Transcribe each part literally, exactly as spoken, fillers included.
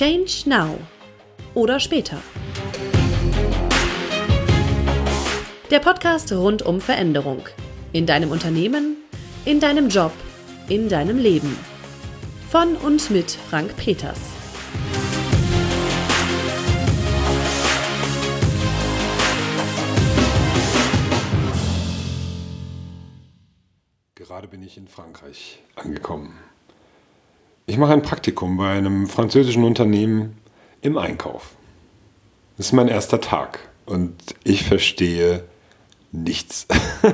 Change now oder später. Der Podcast rund um Veränderung. In deinem Unternehmen, in deinem Job, in deinem Leben. Von und mit Frank Peters. Gerade bin ich in Frankreich angekommen. Ich mache ein Praktikum bei einem französischen Unternehmen im Einkauf. Das ist mein erster Tag und ich verstehe nichts.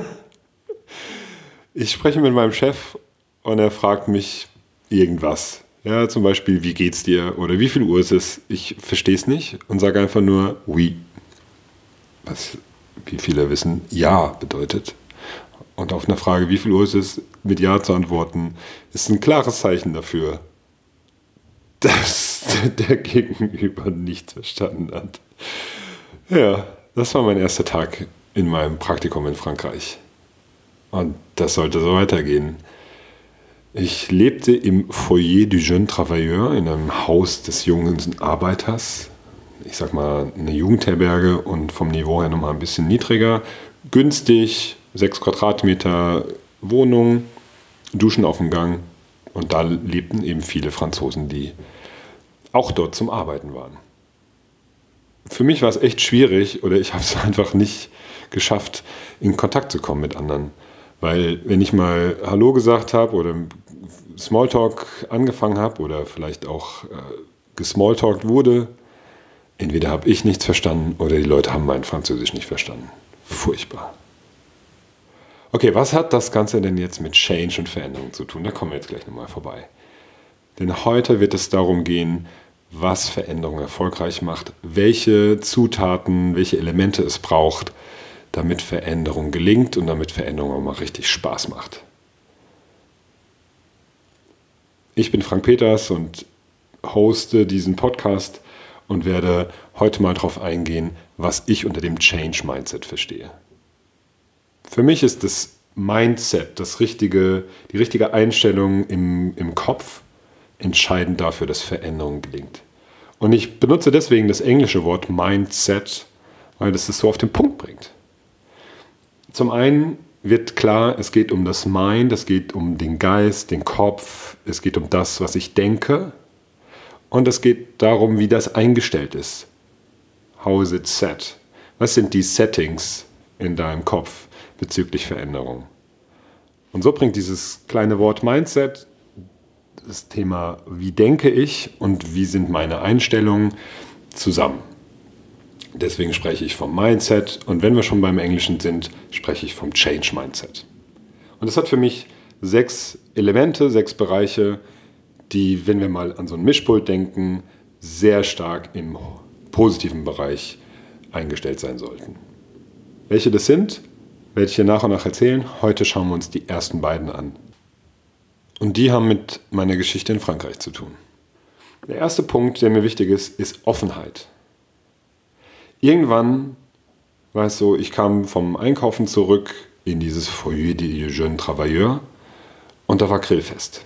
Ich spreche mit meinem Chef und er fragt mich irgendwas. Ja, zum Beispiel, wie geht's dir oder wie viel Uhr ist es? Ich verstehe es nicht und sage einfach nur oui. Was, wie viele wissen, ja bedeutet. Und auf eine Frage, wie viel Uhr ist es, mit Ja zu antworten, ist ein klares Zeichen dafür, dass der Gegenüber nichts verstanden hat. Ja, das war mein erster Tag in meinem Praktikum in Frankreich. Und das sollte so weitergehen. Ich lebte im Foyer du Jeune Travailleur, in einem Haus des jungen Arbeiters. Ich sag mal, eine Jugendherberge und vom Niveau her nochmal ein bisschen niedriger. Günstig, sechs Quadratmeter Wohnung, Duschen auf dem Gang. Und da lebten eben viele Franzosen, die auch dort zum Arbeiten waren. Für mich war es echt schwierig, oder ich habe es einfach nicht geschafft, in Kontakt zu kommen mit anderen. Weil wenn ich mal Hallo gesagt habe oder Smalltalk angefangen habe oder vielleicht auch äh, gesmalltalkt wurde, entweder habe ich nichts verstanden oder die Leute haben mein Französisch nicht verstanden. Furchtbar. Okay, was hat das Ganze denn jetzt mit Change und Veränderung zu tun? Da kommen wir jetzt gleich nochmal vorbei. Denn heute wird es darum gehen, was Veränderung erfolgreich macht, welche Zutaten, welche Elemente es braucht, damit Veränderung gelingt und damit Veränderung auch mal richtig Spaß macht. Ich bin Frank Peters und hoste diesen Podcast und werde heute mal darauf eingehen, was ich unter dem Change Mindset verstehe. Für mich ist das Mindset, das richtige, die richtige Einstellung im, im Kopf, entscheidend dafür, dass Veränderung gelingt. Und ich benutze deswegen das englische Wort Mindset, weil das es so auf den Punkt bringt. Zum einen wird klar, es geht um das Mind, es geht um den Geist, den Kopf, es geht um das, was ich denke und es geht darum, wie das eingestellt ist. How is it set? Was sind die Settings in deinem Kopf bezüglich Veränderung? Und so bringt dieses kleine Wort Mindset das Thema, wie denke ich und wie sind meine Einstellungen zusammen. Deswegen spreche ich vom Mindset und wenn wir schon beim Englischen sind, spreche ich vom Change Mindset. Und das hat für mich sechs Elemente, sechs Bereiche, die, wenn wir mal an so ein Mischpult denken, sehr stark im positiven Bereich eingestellt sein sollten. Welche das sind, werde ich dir nach und nach erzählen. Heute schauen wir uns die ersten beiden an. Und die haben mit meiner Geschichte in Frankreich zu tun. Der erste Punkt, der mir wichtig ist, ist Offenheit. Irgendwann war es so, ich kam vom Einkaufen zurück in dieses Foyer du Jeune Travailleur und da war Grillfest.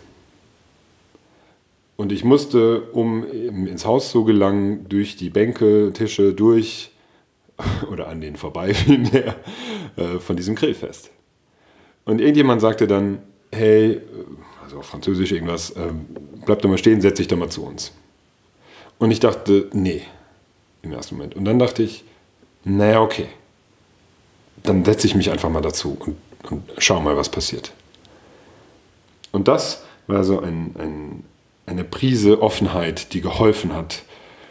Und ich musste, um ins Haus zu gelangen, durch die Bänke, Tische durch oder an denen vorbei vielmehr von diesem Grillfest. Und irgendjemand sagte dann, hey, also auf Französisch irgendwas, bleib doch mal stehen, setz dich doch mal zu uns. Und ich dachte, nee, im ersten Moment. Und dann dachte ich, naja, okay, dann setze ich mich einfach mal dazu und, und schau mal, was passiert. Und das war so ein, ein, eine Prise Offenheit, die geholfen hat,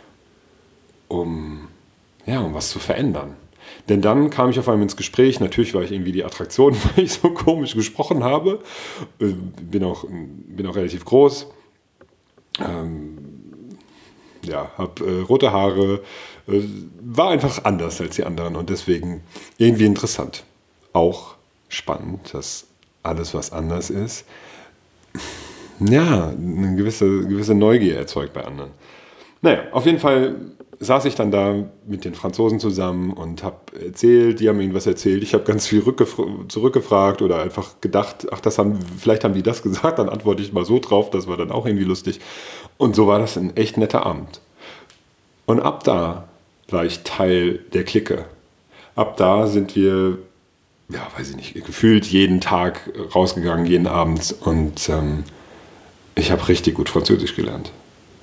um, ja, um was zu verändern. Denn dann kam ich auf einmal ins Gespräch. Natürlich war ich irgendwie die Attraktion, weil ich so komisch gesprochen habe. Bin auch, bin auch relativ groß. Ähm, ja, habe äh, rote Haare. Äh, war einfach anders als die anderen und deswegen irgendwie interessant. Auch spannend, dass alles, was anders ist, ja, eine gewisse, gewisse Neugier erzeugt bei anderen. Naja, auf jeden Fall saß ich dann da mit den Franzosen zusammen und habe erzählt, die haben irgendwas erzählt, ich habe ganz viel rückgef- zurückgefragt oder einfach gedacht, ach, das haben, vielleicht haben die das gesagt, dann antworte ich mal so drauf, das war dann auch irgendwie lustig. Und so war das ein echt netter Abend. Und ab da war ich Teil der Clique. Ab da sind wir, ja, weiß ich nicht, gefühlt jeden Tag rausgegangen, jeden Abend. Und ähm, ich habe richtig gut Französisch gelernt.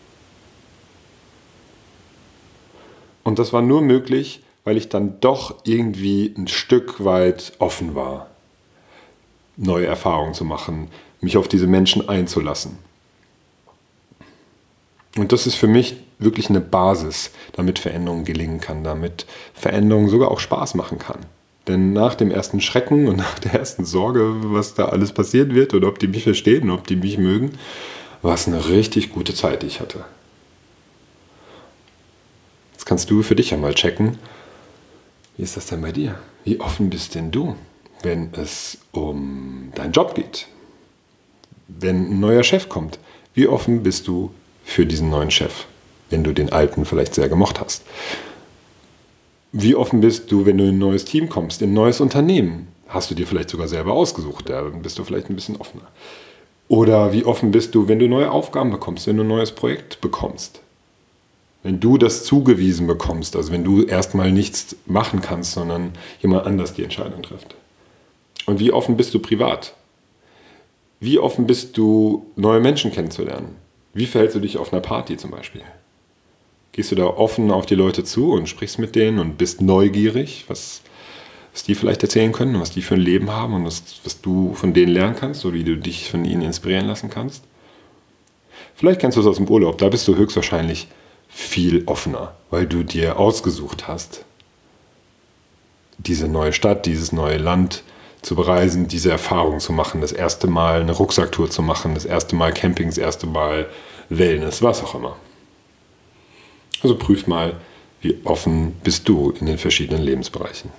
Und das war nur möglich, weil ich dann doch irgendwie ein Stück weit offen war, neue Erfahrungen zu machen, mich auf diese Menschen einzulassen. Und das ist für mich wirklich eine Basis, damit Veränderung gelingen kann, damit Veränderung sogar auch Spaß machen kann. Denn nach dem ersten Schrecken und nach der ersten Sorge, was da alles passiert wird oder ob die mich verstehen, ob die mich mögen, war es eine richtig gute Zeit, die ich hatte. Jetzt kannst du für dich einmal checken, wie ist das denn bei dir? Wie offen bist denn du, wenn es um deinen Job geht? Wenn ein neuer Chef kommt, wie offen bist du für diesen neuen Chef, wenn du den alten vielleicht sehr gemocht hast? Wie offen bist du, wenn du in ein neues Team kommst, in ein neues Unternehmen? Hast du dir vielleicht sogar selber ausgesucht, da bist du vielleicht ein bisschen offener. Oder wie offen bist du, wenn du neue Aufgaben bekommst, wenn du ein neues Projekt bekommst? Wenn du das zugewiesen bekommst, also wenn du erstmal nichts machen kannst, sondern jemand anders die Entscheidung trifft. Und wie offen bist du privat? Wie offen bist du, neue Menschen kennenzulernen? Wie verhältst du dich auf einer Party zum Beispiel? Gehst du da offen auf die Leute zu und sprichst mit denen und bist neugierig, was, was die vielleicht erzählen können, was die für ein Leben haben und was, was du von denen lernen kannst oder wie du dich von ihnen inspirieren lassen kannst? Vielleicht kennst du es aus dem Urlaub, da bist du höchstwahrscheinlich viel offener, weil du dir ausgesucht hast, diese neue Stadt, dieses neue Land zu bereisen, diese Erfahrung zu machen, das erste Mal eine Rucksacktour zu machen, das erste Mal Camping, das erste Mal Wellness, was auch immer. Also prüf mal, wie offen bist du in den verschiedenen Lebensbereichen.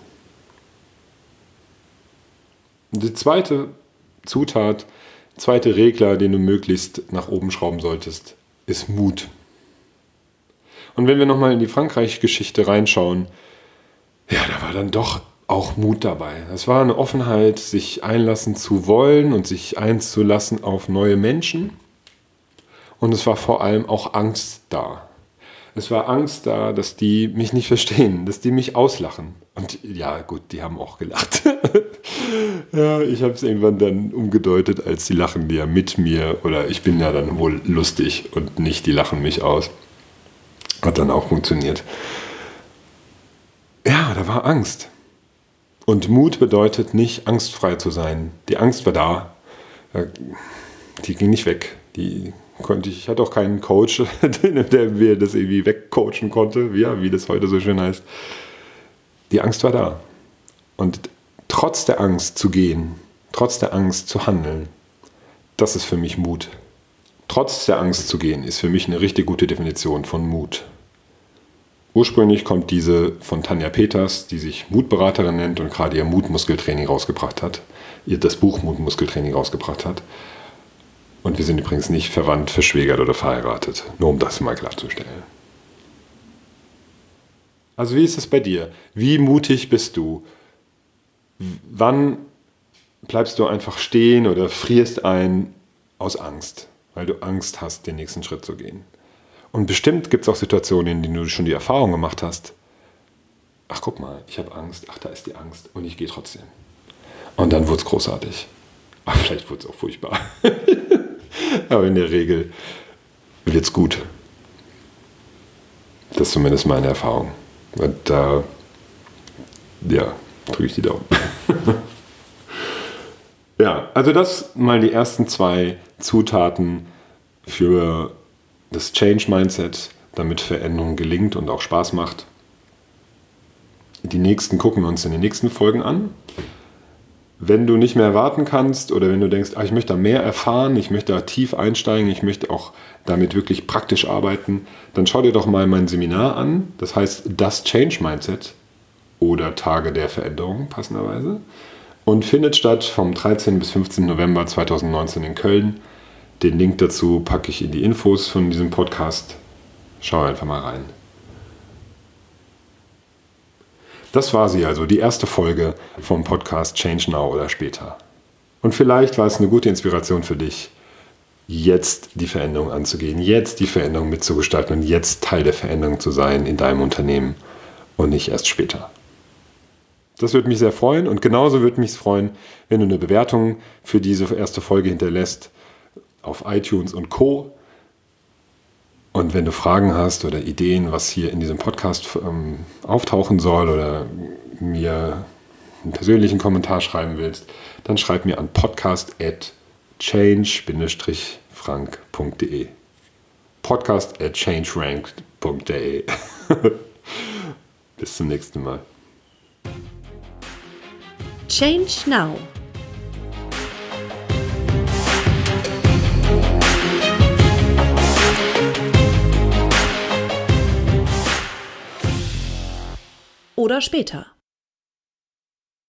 Und die zweite Zutat, zweite Regler, den du möglichst nach oben schrauben solltest, ist Mut. Und wenn wir nochmal in die Frankreich-Geschichte reinschauen, ja, da war dann doch auch Mut dabei. Es war eine Offenheit, sich einlassen zu wollen und sich einzulassen auf neue Menschen. Und es war vor allem auch Angst da. Es war Angst da, dass die mich nicht verstehen, dass die mich auslachen. Und ja, gut, die haben auch gelacht. Ja, ich habe es irgendwann dann umgedeutet, als die lachen ja mit mir. Oder ich bin ja dann wohl lustig und nicht die lachen mich aus. Hat dann auch funktioniert. Ja, da war Angst. Und Mut bedeutet nicht, angstfrei zu sein. Die Angst war da. Die ging nicht weg. Die konnte ich, ich hatte auch keinen Coach, der mir das irgendwie wegcoachen konnte, ja, wie das heute so schön heißt. Die Angst war da. Und trotz der Angst zu gehen, trotz der Angst zu handeln, das ist für mich Mut. Trotz der Angst zu gehen, ist für mich eine richtig gute Definition von Mut. Ursprünglich kommt diese von Tanja Peters, die sich Mutberaterin nennt und gerade ihr Mutmuskeltraining rausgebracht hat, ihr das Buch Mutmuskeltraining rausgebracht hat. Und wir sind übrigens nicht verwandt, verschwägert oder verheiratet, nur um das mal klarzustellen. Also wie ist es bei dir? Wie mutig bist du? Wann bleibst du einfach stehen oder frierst ein aus Angst, weil du Angst hast, den nächsten Schritt zu gehen? Und bestimmt gibt es auch Situationen, in denen du schon die Erfahrung gemacht hast, ach guck mal, ich habe Angst, ach da ist die Angst und ich gehe trotzdem. Und dann wurde es großartig. Ach, vielleicht wurde es auch furchtbar. Aber in der Regel wird es gut. Das ist zumindest meine Erfahrung. Und da, äh, ja, drücke ich die Daumen. Ja, also das mal die ersten zwei Zutaten für das Change-Mindset, damit Veränderung gelingt und auch Spaß macht. Die nächsten gucken wir uns in den nächsten Folgen an. Wenn du nicht mehr warten kannst oder wenn du denkst, ah, ich möchte da mehr erfahren, ich möchte da tief einsteigen, ich möchte auch damit wirklich praktisch arbeiten, dann schau dir doch mal mein Seminar an. Das heißt das Change-Mindset oder Tage der Veränderung passenderweise und findet statt vom dreizehnten bis fünfzehnten November zweitausendneunzehn in Köln. Den Link dazu packe ich in die Infos von diesem Podcast. Schau einfach mal rein. Das war sie also, die erste Folge vom Podcast Change Now oder später. Und vielleicht war es eine gute Inspiration für dich, jetzt die Veränderung anzugehen, jetzt die Veränderung mitzugestalten und jetzt Teil der Veränderung zu sein in deinem Unternehmen und nicht erst später. Das würde mich sehr freuen und genauso würde mich freuen, wenn du eine Bewertung für diese erste Folge hinterlässt auf iTunes und Co. Und wenn du Fragen hast oder Ideen, was hier in diesem Podcast ähm, auftauchen soll oder mir einen persönlichen Kommentar schreiben willst, dann schreib mir an podcast at change frank punkt de. podcast at change frank punkt de. Bis zum nächsten Mal. Change Now. Oder später.